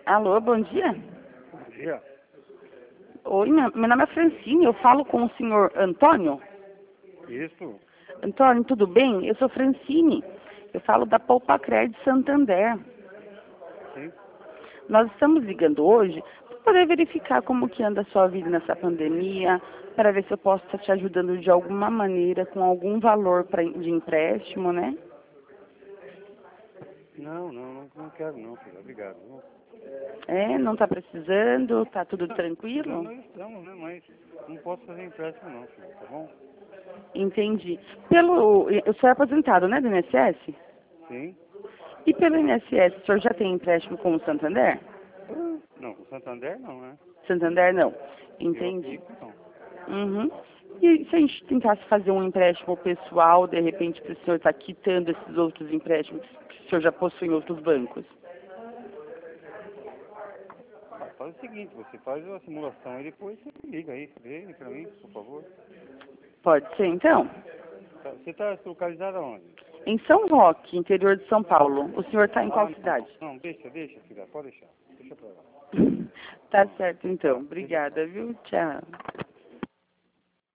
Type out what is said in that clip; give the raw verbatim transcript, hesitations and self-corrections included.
Alô, bom dia. Bom dia. Oi, meu, meu nome é Francine, eu falo com o senhor Antônio. Isso. Antônio, tudo bem? Eu sou Francine, eu falo da Poupa Crédito Santander. Sim. Nós estamos ligando hoje para poder verificar como que anda a sua vida nessa pandemia, para ver se eu posso estar te ajudando de alguma maneira, com algum valor pra, de empréstimo, né? Não, não, não, não quero não, filho. Obrigado. Não, É, não está precisando, está tudo não, tranquilo? nós estamos, né? Mas não posso fazer empréstimo não, filho, tá bom? Entendi. Pelo, eu sou aposentado, né, do I N S S? Sim. E pelo I N S S, o senhor já tem empréstimo com o Santander? Ah, não, com Santander não, né? Santander não. Eu Entendi. aplico não. Uhum. E se a gente tentasse fazer um empréstimo pessoal, de repente, para o senhor estar quitando esses outros empréstimos que o senhor já possui em outros bancos? Ah, faz o seguinte, você faz a simulação e depois você me liga aí, vê pra mim, por favor. Pode ser, então? Tá- Você está localizado aonde? Em São Roque, interior de São Paulo. O senhor está em Ah, qual não, cidade? não, deixa, deixa, filha, pode deixar. Deixa pra lá. Tá Não, certo, então. tá, deixa pra lá. Obrigada, viu? Tchau.